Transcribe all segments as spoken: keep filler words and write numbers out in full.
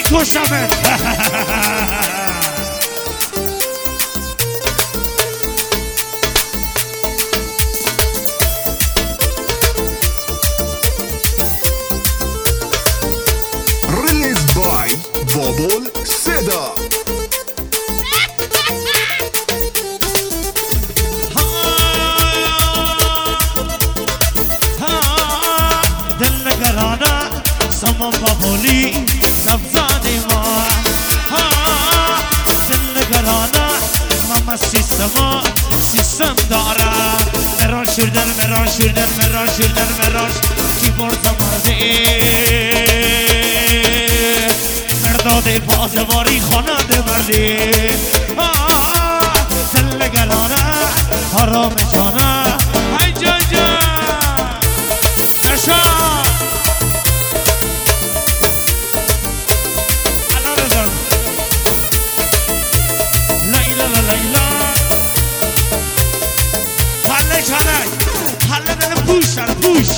میکشمت Released by Bobol Seda. سامان بابولی سبزاده ما سندگرانه ماما سیستما سیستم دارم مران شردن مران شردن مران شردن مران کی برد مرده مرداده بازواری خانه بردی سندگرانه حرام جانه ای جان جان اشا پوش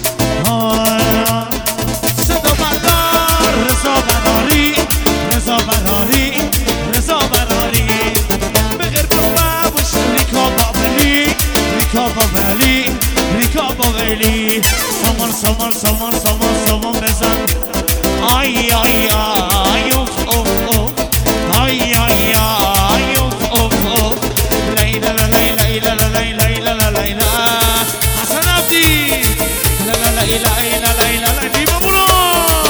صدا بردار رضا براری رضا براری رضا براری بغیر بابوش ریکا بابلی ریکا بابلی ریکا بابلی سامان سامان سامان سامان سامان بزن آی آی آی اوف اوف اوف آی آی آی اوف اوف اوف لیلا لیلا لیلا لیلا لیلا لیلا حسن عبدی لا لا لا لا لا لا لا لا دیما برو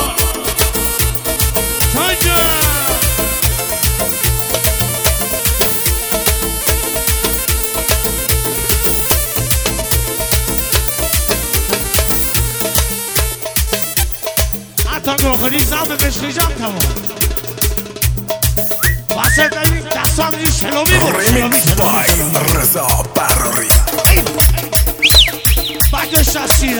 تاجا حتی گوخلی زم بشکجم تمام واسه ببین دستان ریش سلومی برو Remix by Reza Barori. بگش هستی را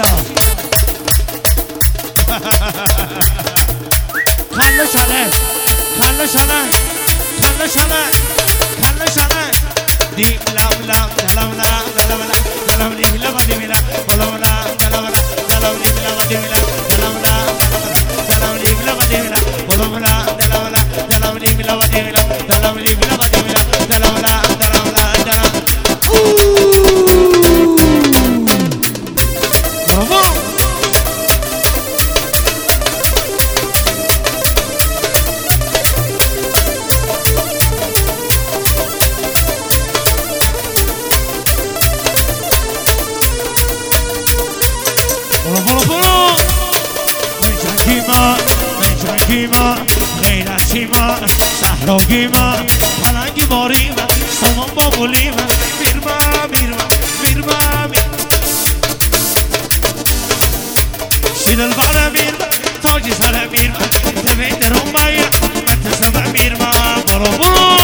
خنده شنه خنده شنه خنده شنه خنده شنه دیم لم لم دلم لم دلم لم دلم لیم لم دیم لم بلم لم دلم لم دلم لیم لم دیم لم دلم لم دلم لیم لم دیم لم بلم لم دلم لم دلم لیم لم دیم لم دلم لیم لم دیم لم دلم لم دلم لم دلم برافو صحراگیما پلنگی باریما سامان بابولیما میرما میرما میرما شیدل باره میرما تاجی سر میرما تبین درون باید متسم میرما برو برو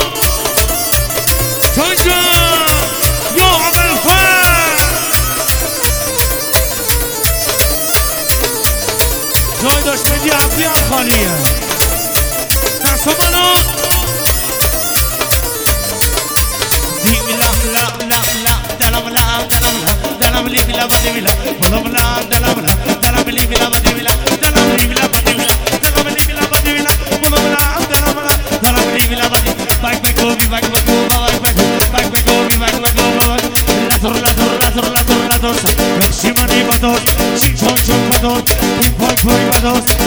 تاجا یا عمل فر جای داشت میدی عبدی هم خالیه سمانو دیم لام لام لام لام دلم لام دلم لام دلم لیم لام دیم لام بلم لام دلم لام دلم لیم لام دیم لام دلم لیم لام دیم لام دلم لیم لام دیم لام بلم لام دلم لام دلم لیم لام دیم باک باک گوبی باک باک گوبی باک باک باک باک گوبی باک باک گوبی لاتور لاتور لاتور لاتور لاتور شیمانی بدوس شیچون چون بدوس پوی پوی پوی بدوس